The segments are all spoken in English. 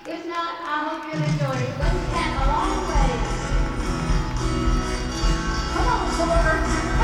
If not, I hope you'll enjoy it. But we came a long way. Come on, Porter.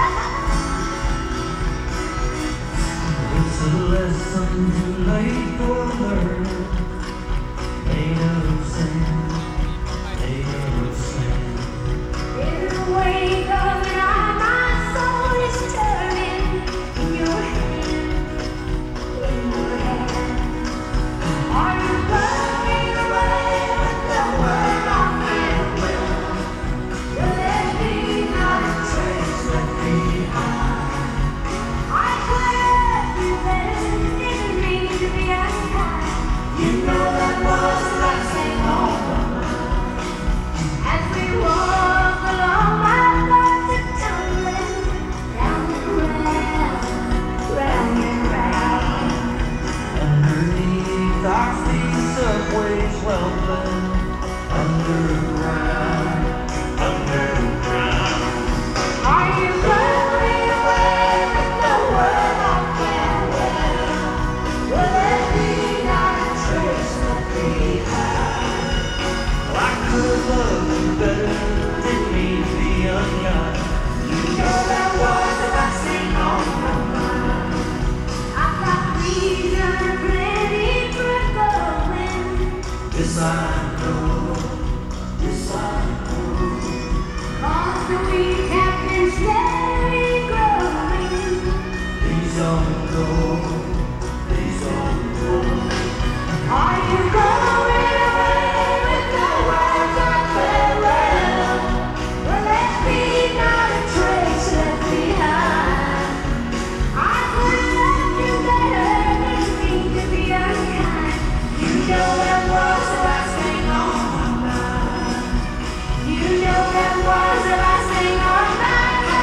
It's a lesson too late for learn. Made of sand, made of sand. In the wake of an eye, my soul is turning in your hand, in your hand. Are you blowing away with the word of farewell? Will there be not a trace left behind? I heard you then, didn't mean to be unkind. You know that was the last thing on my mind. As we walk along, my thoughts are tumbling round and round, round and round. Underneath our feet, subways welcome. Underground, underground. Are you blowing away with the word of farewell? Will there be not a trace left behind? Well, I could love you better, didn't mean to be unkind. You know that was the last thing on my mind. I've got reason plenty for going. This I know, this I know. 'Cause the weak have been steadily growing. Please don't go, please don't go. Are you going away with the words of farewell? Will there be not a trace left behind? I could love you better, didn't mean to be unkind. You know that was the last thing on my mind. You know that was the last thing on my mind.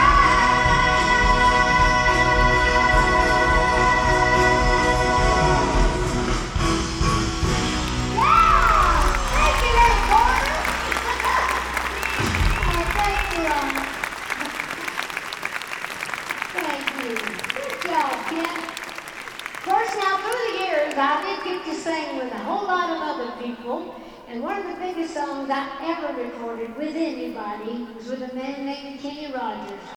Yeah! Thank you, little Porter. Oh, thank you, thank you. Good job, Ken. Of course, now through the years, I did get to sing with a whole lot of other people, and one of the biggest songs I ever recorded with anybody was with a man named Kenny Rogers.